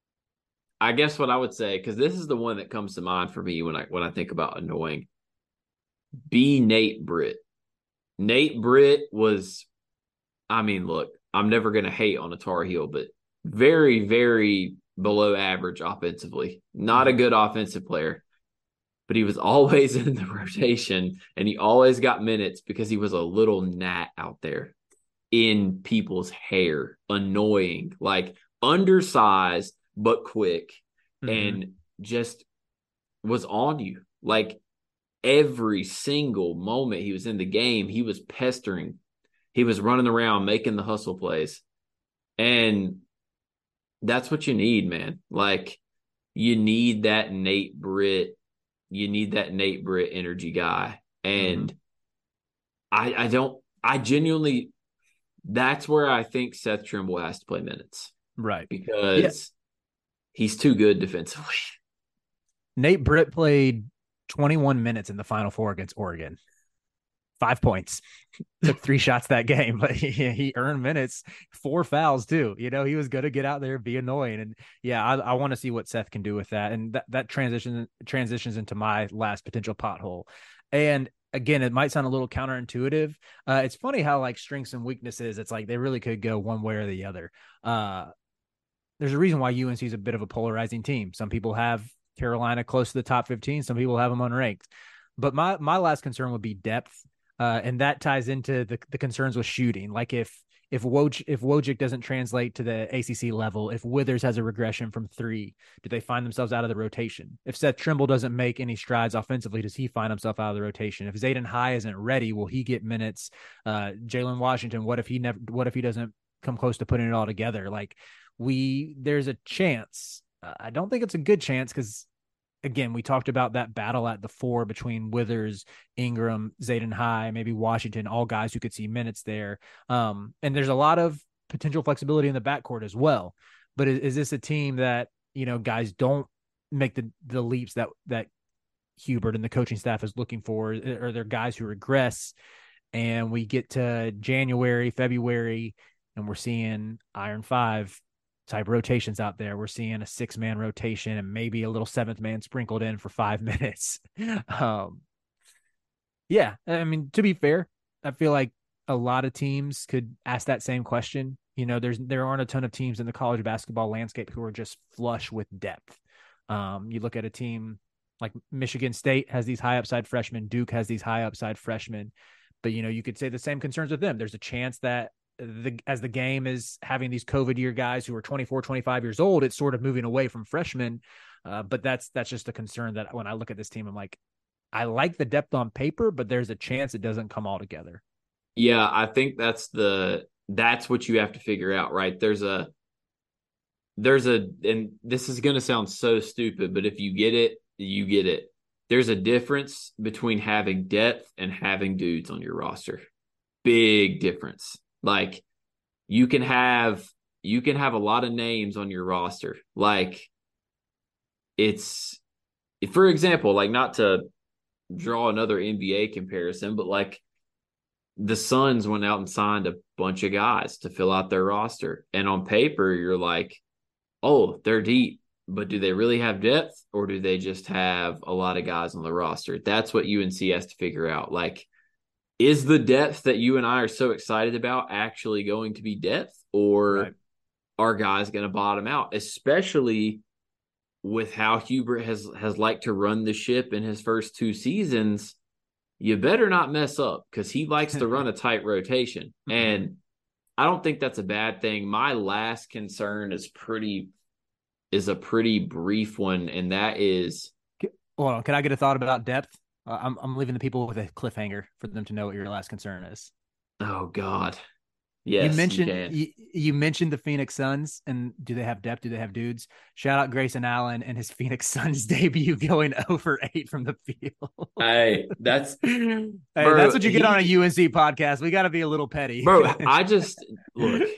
I guess what I would say, because this is the one that comes to mind for me when I when I think about annoying. Be Nate Britt. Nate Britt was, I mean, look, I'm never going to hate on a Tar Heel, but very, very below average offensively. Not a good offensive player, but he was always in the rotation and he always got minutes because he was a little gnat out there in people's hair, annoying, like undersized, but quick, mm-hmm. and just was on you. Like, every single moment he was in the game, he was pestering. He was running around, making the hustle plays. And that's what you need, man. Like, you need that Nate Britt. You need that Nate Britt energy guy. And mm-hmm. I, I don't, I genuinely, that's where I think Seth Trimble has to play minutes. Right. Because yeah. he's too good defensively. Nate Britt played twenty-one minutes in the Final Four against Oregon. Five points. Took three shots that game, but he, he earned minutes, four fouls too. You know, he was going to get out there and be annoying. And yeah, I, I want to see what Seth can do with that. And that, that transition transitions into my last potential pothole. And again, it might sound a little counterintuitive. Uh, it's funny how like strengths and weaknesses, it's like they really could go one way or the other. Uh, there's a reason why U N C is a bit of a polarizing team. Some people have Carolina close to the top fifteen. Some people have them unranked. But my my last concern would be depth. Uh, and that ties into the, the concerns with shooting. Like if if Woj if Wojcik doesn't translate to the A C C level, if Withers has a regression from three, do they find themselves out of the rotation? If Seth Trimble doesn't make any strides offensively, does he find himself out of the rotation? If Zayden High isn't ready, will he get minutes? Uh, Jalen Washington, what if he never? What if he doesn't come close to putting it all together? Like we, there's a chance. Uh, I don't think it's a good chance because. Again, we talked about that battle at the four between Withers, Ingram, Zayden High, maybe Washington, all guys who could see minutes there. Um, and there's a lot of potential flexibility in the backcourt as well. But is, is this a team that, you know, guys don't make the, the leaps that, that Hubert and the coaching staff is looking for? Or they're guys who regress and we get to January, February, and we're seeing Iron Five type rotations out there. We're seeing a six man rotation and maybe a little seventh man sprinkled in for five minutes. um, yeah. I mean, to be fair, I feel like a lot of teams could ask that same question. You know, there's, there aren't a ton of teams in the college basketball landscape who are just flush with depth. Um, you look at a team like Michigan State has these high upside freshmen. Duke has these high upside freshmen, but you know, you could say the same concerns with them. There's a chance that the as the game is having these COVID year guys who are twenty-four, twenty-five years old, it's sort of moving away from freshmen. Uh, but that's that's just a concern that when I look at this team, I'm like, I like the depth on paper, but there's a chance it doesn't come all together. Yeah, I think that's the that's what you have to figure out, right? There's a there's a and this is going to sound so stupid, but if you get it, you get it. There's a difference between having depth and having dudes on your roster. Big difference. Like you can have you can have a lot of names on your roster. Like it's for example, like not to draw another N B A comparison, but like the Suns went out and signed a bunch of guys to fill out their roster. And on paper, you're like, oh, they're deep, but do they really have depth or do they just have a lot of guys on the roster? That's what U N C has to figure out. Like, is the depth that you and I are so excited about actually going to be depth, or right. are guys going to bottom out, especially with how Hubert has, has liked to run the ship in his first two seasons? You better not mess up because he likes to run a tight rotation. And I don't think that's a bad thing. My last concern is pretty is a pretty brief one, and that is hold on, can I get a thought about depth? Uh, I'm I'm leaving the people with a cliffhanger for them to know what your last concern is. Oh God. Yes, you mentioned you, you, you mentioned the Phoenix Suns, and do they have depth? Do they have dudes? Shout out Grayson Allen and his Phoenix Suns debut going over eight from the field. Hey, that's hey, bro, that's what you get he, on a U N C podcast. We got to be a little petty, bro. I just look.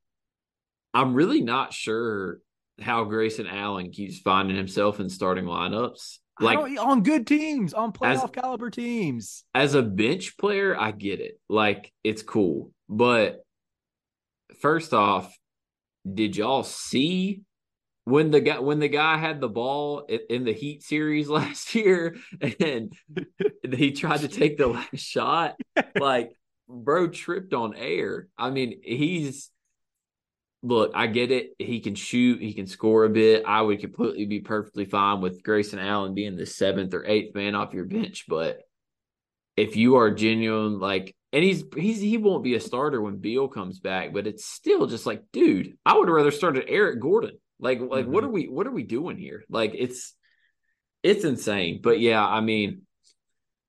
I'm really not sure how Grayson Allen keeps finding himself in starting lineups. Like on good teams, on playoff as, caliber teams. As a bench player, I get it. Like it's cool, but. First off, did y'all see when the guy when the guy had the ball in, in the Heat series last year and he tried to take the last shot? Like, bro tripped on air. I mean, he's look, I get it. He can shoot, he can score a bit. I would completely be perfectly fine with Grayson Allen being the seventh or eighth man off your bench, but if you are genuine, like. And he's he's he won't be a starter when Beal comes back, but it's still just like, dude, I would rather start at Eric Gordon. Like, like mm-hmm. what are we what are we doing here? Like, it's it's insane. But yeah, I mean,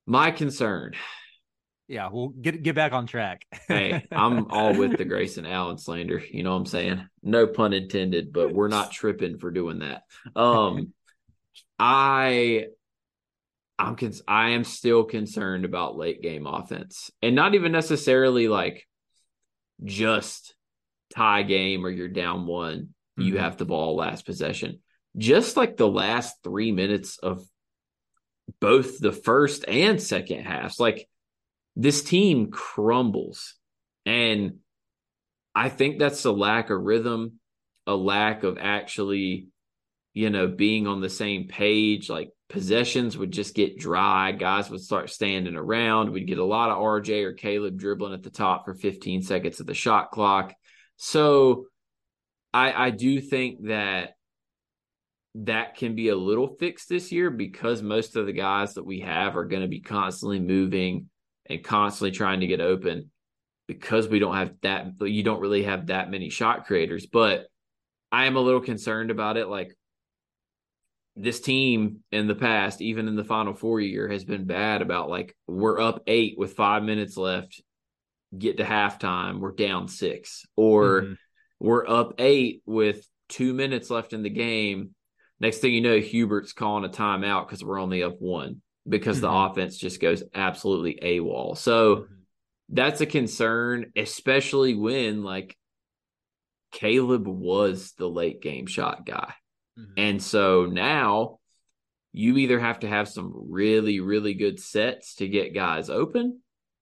My concern. Yeah, we'll get get back on track. Hey, I'm all with the Grayson Allen slander. You know what I'm saying? No pun intended, but we're not tripping for doing that. Um, I, I'm con- I am still concerned about late game offense, and not even necessarily like just tie game or you're down one, mm-hmm. you have the ball last possession. Just like the last three minutes of both the first and second halves, like. This team crumbles, and I think that's a lack of rhythm, a lack of actually, you know, being on the same page. Like possessions would just get dry. Guys would start standing around. We'd get a lot of R J or Caleb dribbling at the top for fifteen seconds of the shot clock. So I, I do think that that can be a little fixed this year because most of the guys that we have are going to be constantly moving and constantly trying to get open because we don't have that, you don't really have that many shot creators. But I am a little concerned about it. Like this team in the past, even in the Final Four year, has been bad about like, we're up eight with five minutes left, get to halftime, we're down six. Or mm-hmm. we're up eight with two minutes left in the game. Next thing you know, Hubert's calling a timeout because we're only up one. Because mm-hmm. the offense just goes absolutely AWOL. So mm-hmm. that's a concern, especially when like Caleb was the late game shot guy. Mm-hmm. And so now you either have to have some really, really good sets to get guys open,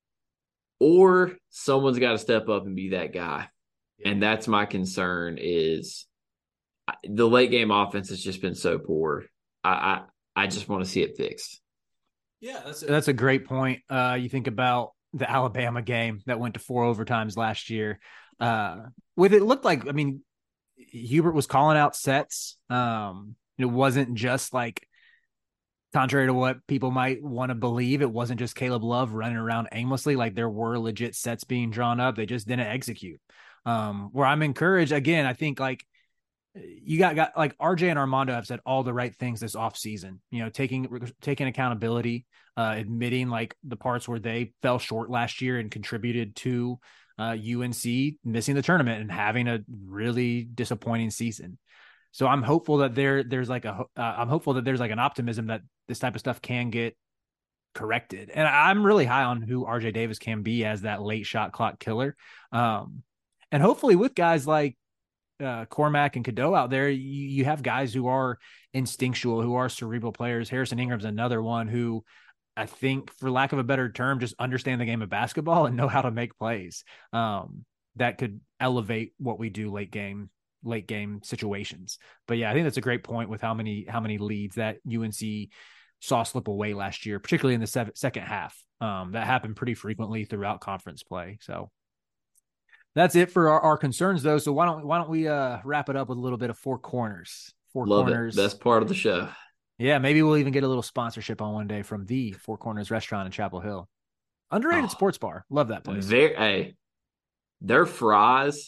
or someone's got to step up and be that guy. Yeah. And that's my concern is the late game offense has just been so poor. I I, I just want to see it fixed. Yeah, that's a, that's a great point. Uh, you think about the Alabama game that went to four overtimes last year. Uh, with it looked like, I mean, Hubert was calling out sets. Um, it wasn't just like, contrary to what people might want to believe, it wasn't just Caleb Love running around aimlessly. Like there were legit sets being drawn up. They just didn't execute. Um, where I'm encouraged, again, I think like, you got, got like R J and Armando have said all the right things this offseason, you know, taking, taking accountability, uh, admitting like the parts where they fell short last year and contributed to uh, U N C missing the tournament and having a really disappointing season. So I'm hopeful that there, there's like a, uh, I'm hopeful that there's like an optimism that this type of stuff can get corrected. And I'm really high on who R J Davis can be as that late shot clock killer. Um, and hopefully with guys like, Uh, Cormac and Cadeau out there, you, you have guys who are instinctual, who are cerebral players. Harrison Ingram's another one who I think, for lack of a better term, just understand the game of basketball and know how to make plays um, that could elevate what we do late game, late game situations. But yeah, I think that's a great point with how many, how many leads that U N C saw slip away last year, particularly in the seven, second half. Um, that happened pretty frequently throughout conference play. So that's it for our, our concerns, though. So why don't why don't we uh, wrap it up with a little bit of Four Corners? Four Love Corners. It. Best part of the show. Yeah, maybe we'll even get a little sponsorship on one day from the Four Corners Restaurant in Chapel Hill. Underrated oh, sports bar. Love that place. Very, hey, their fries.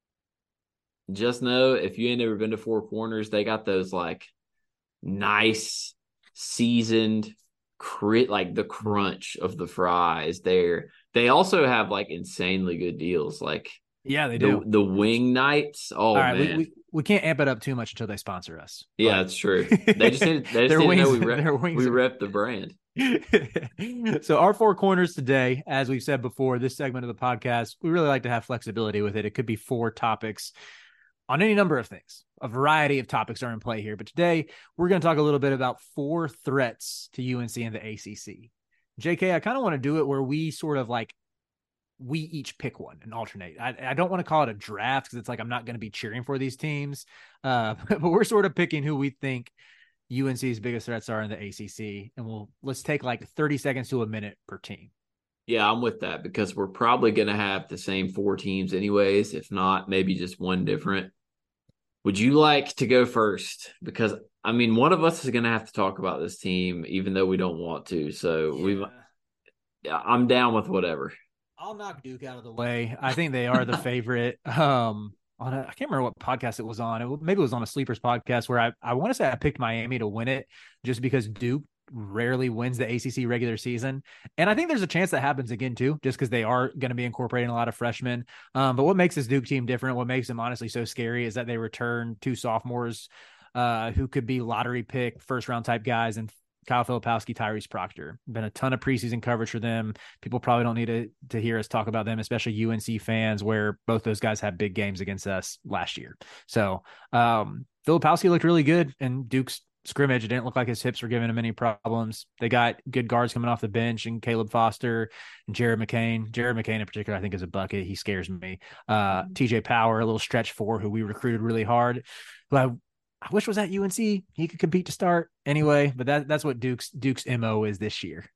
Just know if you ain't never been to Four Corners, they got those like nice, seasoned, crit like the crunch of the fries there. They also have like insanely good deals. Like yeah, they the, do. The wing nights. Oh All right, man. We, we, we can't amp it up too much until they sponsor us. Yeah, but... that's true. They just need, they just need wings, to know we rep, we are... rep the brand. So our Four Corners today, as we've said before, this segment of the podcast, we really like to have flexibility with it. It could be four topics on any number of things. A variety of topics are in play here. But today we're going to talk a little bit about four threats to U N C and the A C C. J K, I kind of want to do it where we sort of like, we each pick one and alternate. I, I don't want to call it a draft because it's like I'm not going to be cheering for these teams. Uh, but we're sort of picking who we think U N C's biggest threats are in the A C C. And we'll let's take like thirty seconds to a minute per team. Yeah, I'm with that because we're probably going to have the same four teams anyways. If not, maybe just one different. Would you like to go first? Because, I mean, one of us is going to have to talk about this team, even though we don't want to. So yeah. we, I'm down with whatever. I'll knock Duke out of the way. I think they are the favorite. Um, on a, I can't remember what podcast it was on. It, maybe it was on a Sleepers podcast where I, I want to say I picked Miami to win it just because Duke rarely wins the A C C regular season. And I think there's a chance that happens again too, just because they are going to be incorporating a lot of freshmen. Um, but what makes this Duke team different, what makes them honestly so scary, is that they return two sophomores uh, who could be lottery pick, first round type guys, and Kyle Filipowski, Tyrese Proctor. Been a ton of preseason coverage for them. People probably don't need to, to hear us talk about them, especially U N C fans, where both those guys had big games against us last year. So um, Filipowski looked really good, and Duke's scrimmage, it didn't look like his hips were giving him any problems. They got good guards coming off the bench, and Caleb Foster and Jared McCain. Jared McCain in particular, I think, is a bucket. He scares me. Uh, T J Power, a little stretch four, who we recruited really hard, who I, I wish was at U N C. He could compete to start anyway, but that that's what Duke's Duke's M O is this year.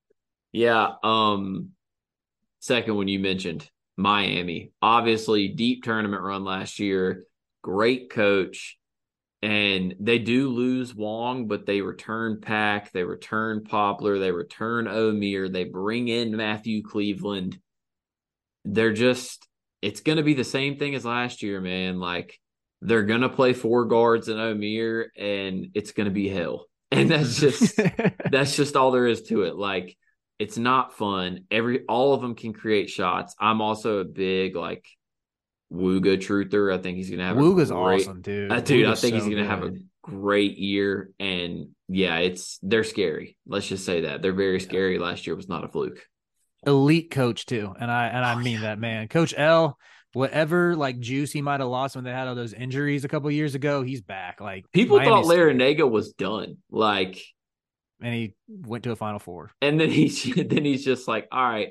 Yeah. Um, second one you mentioned, Miami. Obviously, deep tournament run last year. Great coach. And they do lose Wong, but they return Pack, they return Poplar, they return O'Meara, they bring in Matthew Cleveland. They're just, it's going to be the same thing as last year, man. Like, they're going to play four guards in O'Meara, and it's going to be hell. And that's just, that's just all there is to it. Like, it's not fun. Every, all of them can create shots. I'm also a big, like, Wooga truther. I think he's gonna have Wooga's a great, awesome, dude. Uh, dude, Wooga's I think so he's gonna good. have a great year. And yeah, it's they're scary. Let's just say that they're very scary. Last year was not a fluke. Elite coach too, and I and I Oh, mean yeah. that, man. Coach L, whatever like juice he might have lost when they had all those injuries a couple years ago, he's back. Like, People Miami's thought scary. Larinaga was done. Like, And he went to a Final Four. and then he's then he's just like, all right,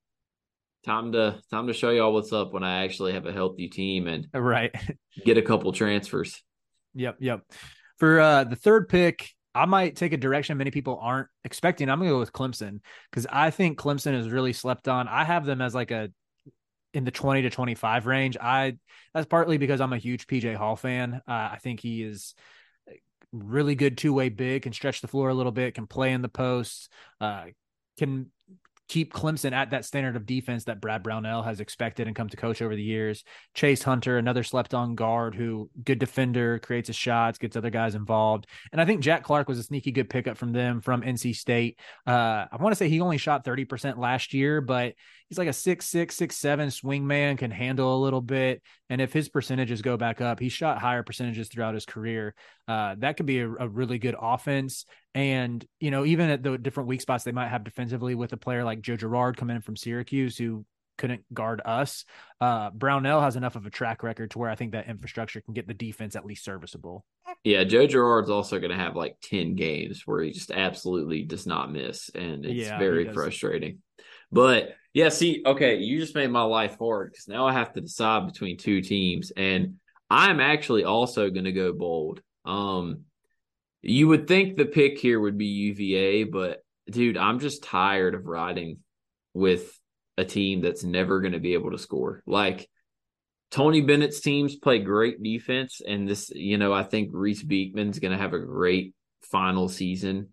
time to time to show y'all what's up when I actually have a healthy team and Right. get a couple transfers. Yep. Yep. For uh, the third pick, I might take a direction many people aren't expecting. I'm going to go with Clemson, because I think Clemson is really slept on. I have them as like a in the twenty to twenty-five range. I that's partly because I'm a huge P J Hall fan. Uh, I think he is really good two-way big, can stretch the floor a little bit, can play in the post, uh, can keep Clemson at that standard of defense that Brad Brownell has expected and come to coach over the years. Chase Hunter, another slept-on guard who good defender, creates his shots, gets other guys involved. And I think Jack Clark was a sneaky good pickup from them from N C State. Uh, I want to say he only shot thirty percent last year, but he's like a six six, six seven swing man, can handle a little bit. And if his percentages go back up, he shot higher percentages throughout his career. Uh, that could be a, a really good offense. And, you know, even at the different weak spots they might have defensively with a player like Joe Girard coming in from Syracuse who couldn't guard us, uh, Brownell has enough of a track record to where I think that infrastructure can get the defense at least serviceable. Yeah, Joe Girard's also going to have like ten games where he just absolutely does not miss, and it's Yeah, very he does. frustrating. But yeah, see, okay, you just made my life hard because now I have to decide between two teams, and I'm actually also going to go bold. Um, you would think the pick here would be U V A, but dude, I'm just tired of riding with a team that's never going to be able to score. Like, Tony Bennett's teams play great defense, and this, you know, I think Reese Beekman's going to have a great final season.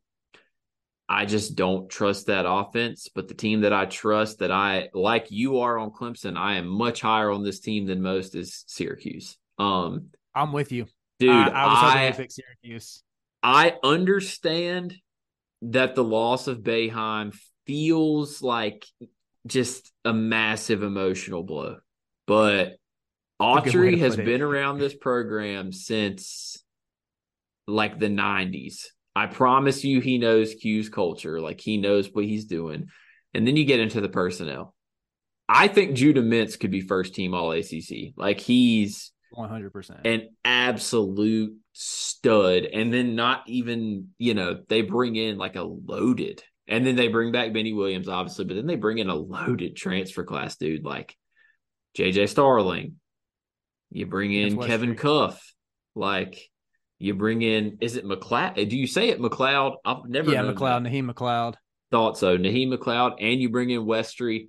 I just don't trust that offense, but the team that I trust, that I, like you are on Clemson, I am much higher on this team than most, is Syracuse. Um, I'm with you. dude, I, I was hoping I, to pick Syracuse. I understand that the loss of Boeheim feels like just a massive emotional blow, but That's a good way Autry to has put it. been around this program since like the nineties. I promise you he knows Q's culture. Like, he knows what he's doing. And then you get into the personnel. I think Judah Mintz could be first team All A C C. Like, he's one hundred percent. an absolute stud. And then not even, you know, they bring in like a loaded, and then they bring back Benny Williams, obviously, but then they bring in a loaded transfer class, dude, like J J Starling. You bring in That's Kevin Westry. Cuff. Like, you bring in, is it McLeod? Do you say it McLeod? I've never Yeah, known McLeod, that. Naheem McLeod. Thought so. Naheem McLeod, and you bring in Westry.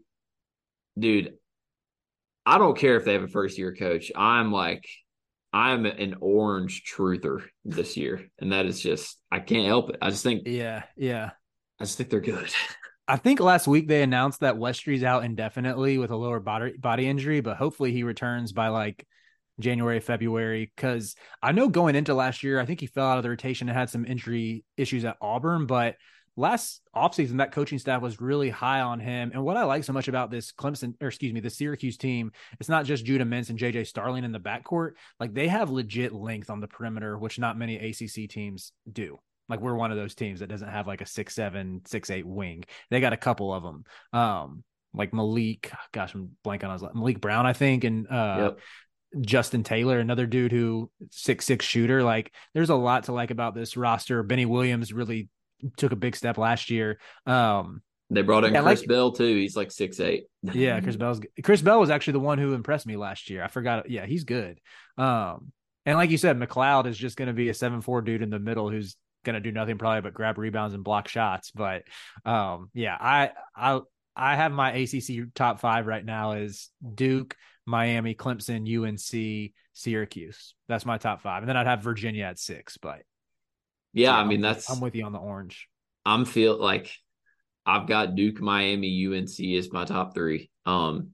Dude, I don't care if they have a first-year coach. I'm like, I'm an orange truther this year, and that is just, I can't help it. I just think, Yeah, yeah. I just think they're good. I think last week they announced that Westry's out indefinitely with a lower body body injury, but hopefully he returns by like January, February, because I know going into last year, I think he fell out of the rotation and had some injury issues at Auburn, but last offseason, that coaching staff was really high on him. And what I like so much about this Clemson, or excuse me, the Syracuse team, it's not just Judah Mintz and J J Starling in the backcourt. Like, they have legit length on the perimeter, which not many A C C teams do. Like, we're one of those teams that doesn't have like a six, seven, six, eight wing. They got a couple of them. Um, like Malik, gosh, I'm blanking on his Malik Brown, I think. And, uh, yep. Justin Taylor, another dude who six, six shooter. Like, there's a lot to like about this roster. Benny Williams really took a big step last year. Um, they brought in yeah, Chris like, Bell too. He's like six eight. Yeah, Chris Bell's Chris Bell was actually the one who impressed me last year. I forgot. Yeah, he's good. Um, and like you said, McLeod is just going to be a seven four dude in the middle who's going to do nothing probably but grab rebounds and block shots. But um, yeah, I I I have my A C C top five right now is Duke, Miami, Clemson, U N C, Syracuse. That's my top five, and then I'd have Virginia at six. But yeah, so I mean I'm, that's I'm with you on the orange. I'm feel like I've got Duke, Miami, U N C as my top three. Um,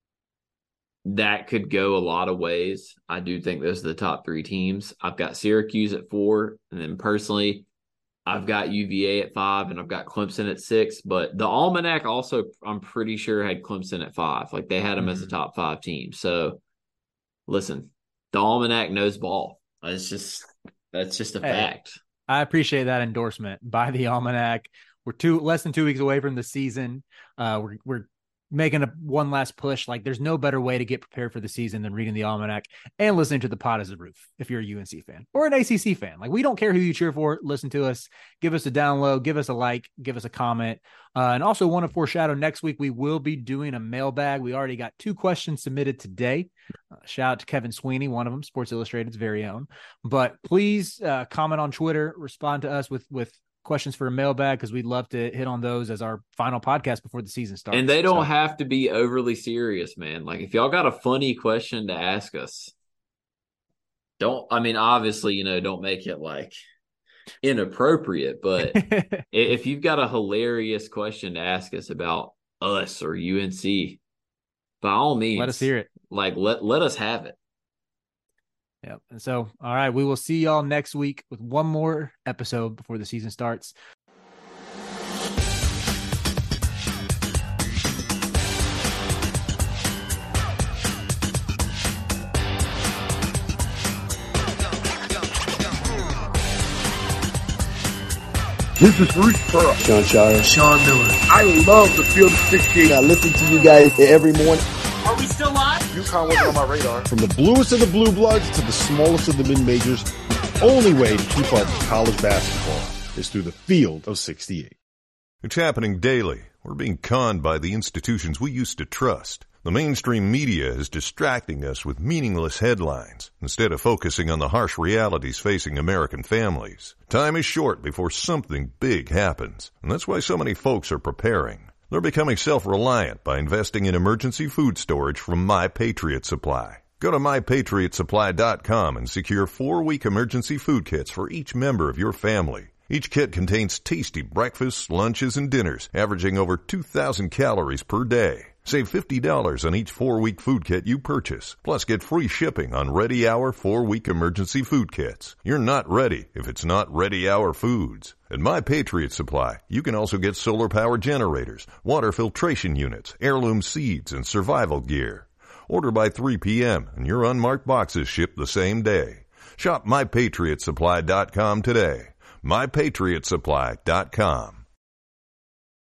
that could go a lot of ways. I do think those are the top three teams. I've got Syracuse at four, and then personally, I've got U V A at five, and I've got Clemson at six. But the Almanac also, I'm pretty sure, had Clemson at five. Like, they had them mm-hmm. as a top five team. So, listen, the Almanac knows ball. It's just that's just a hey, fact. I appreciate that endorsement by the Almanac. We're two less than two weeks away from the season. Uh, we're we're making a one last push. Like, there's no better way to get prepared for the season than reading the Almanac and listening to the Pod as a Roof. If you're a U N C fan or an A C C fan, like, we don't care who you cheer for. Listen to us, give us a download, give us a like, give us a comment. Uh, and also want to foreshadow next week, we will be doing a mailbag. We already got two questions submitted today. Uh, shout out to Kevin Sweeney, one of them, Sports Illustrated's very own. But please uh, comment on Twitter, respond to us with, with, questions for a mailbag, because we'd love to hit on those as our final podcast before the season starts. And they don't so. have to be overly serious, man. Like, if y'all got a funny question to ask us, don't, I mean, obviously, you know, don't make it like inappropriate, but if you've got a hilarious question to ask us about us or U N C, by all means, let us hear it. Like, let, let us have it. Yep. And so, all right, we will see y'all next week with one more episode before the season starts. This is Reese Pearl. Sean Shire. Sean Miller. I love the Field of sixteen. I listen to you guys every morning. Are we still live? UConn wasn't on my radar. From the bluest of the blue bloods to the smallest of the mid-majors, the only way to keep up with college basketball is through the Field of sixty-eight. It's happening daily. We're being conned by the institutions we used to trust. The mainstream media is distracting us with meaningless headlines instead of focusing on the harsh realities facing American families. Time is short before something big happens, and that's why so many folks are preparing. They're becoming self-reliant by investing in emergency food storage from My Patriot Supply. Go to my patriot supply dot com and secure four-week emergency food kits for each member of your family. Each kit contains tasty breakfasts, lunches, and dinners, averaging over two thousand calories per day. Save fifty dollars on each four-week food kit you purchase. Plus, get free shipping on Ready Hour four-week emergency food kits. You're not ready if it's not Ready Hour Foods. At My Patriot Supply, you can also get solar power generators, water filtration units, heirloom seeds, and survival gear. Order by three p.m. and your unmarked boxes ship the same day. Shop my patriot supply dot com today. my patriot supply dot com.